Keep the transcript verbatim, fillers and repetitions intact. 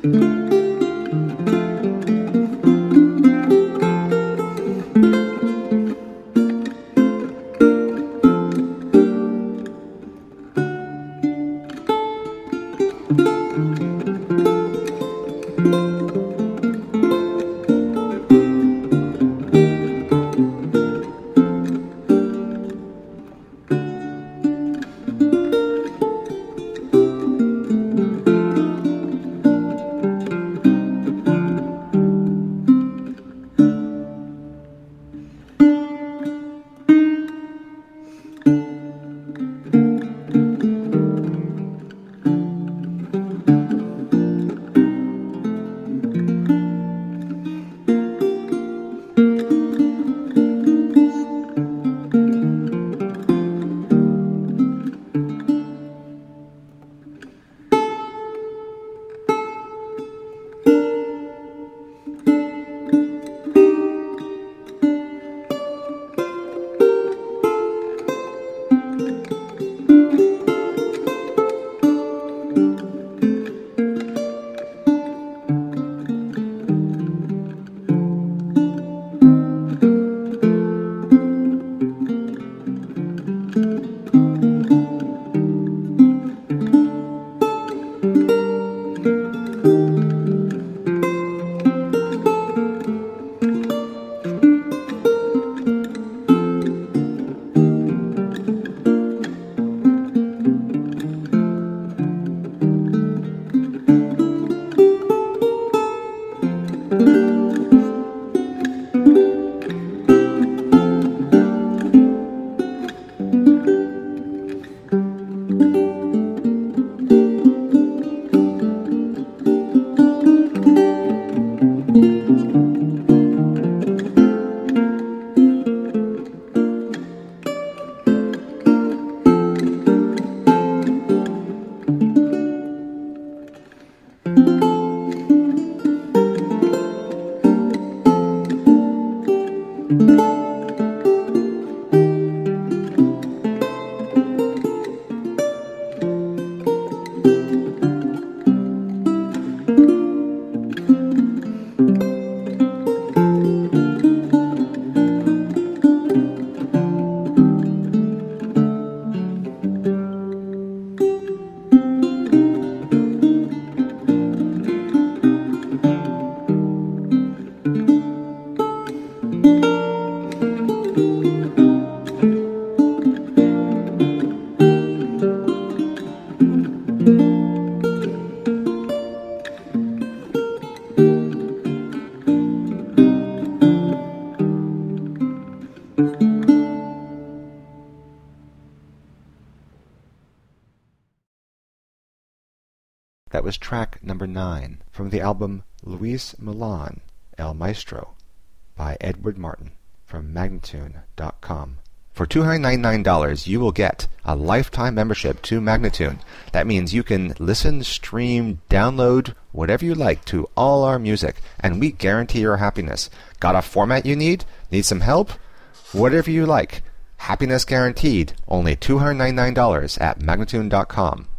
That was track number nine from the album Luis Milan, El Maestro, by Edward Martin from Magnatune dot com. For two hundred ninety-nine dollars, you will get a lifetime membership to Magnatune. That means you can listen, stream, download, whatever you like to all our music, and we guarantee your happiness. Got a format you need? Need some help? Whatever you like. Happiness guaranteed. Only two hundred ninety-nine dollars at Magnatune dot com.